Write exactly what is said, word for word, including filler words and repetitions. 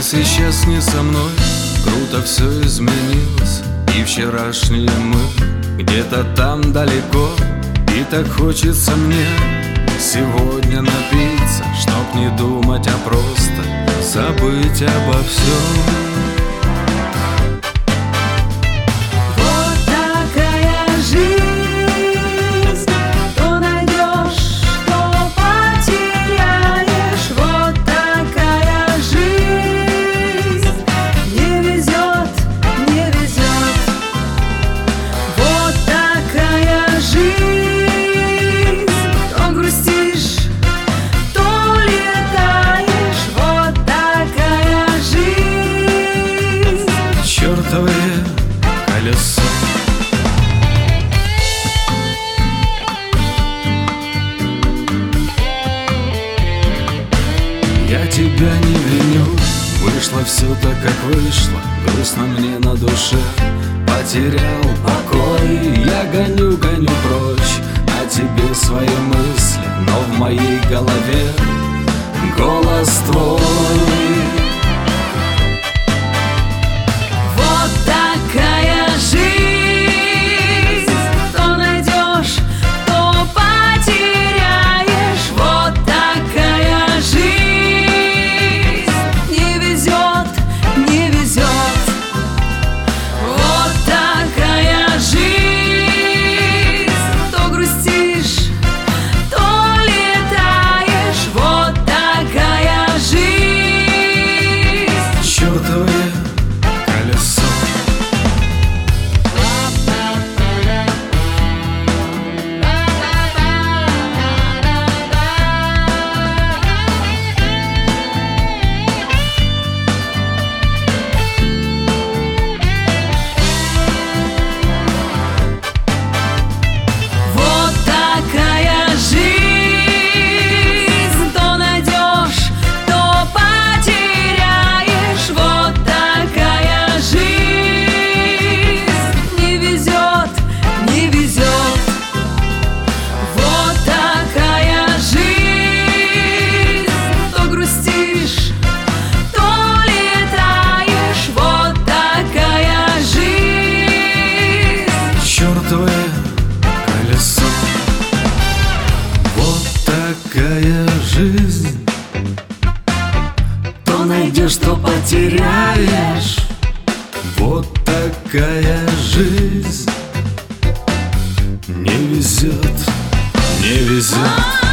сейчас не со мной, круто все изменилось. И вчерашние мы где-то там далеко. И так хочется мне сегодня напиться, чтоб не думать, а просто забыть обо всем. Чёртовое колесо. Я тебя не виню, вышло все так, как вышло. Грустно мне на душе, потерял покой. Я гоню, гоню прочь о тебе свои мысли, но в моей голове голос твой. Чёртовое колесо. Вот такая жизнь. То найдешь, то потеряешь. Вот такая жизнь. Не везет, не везет.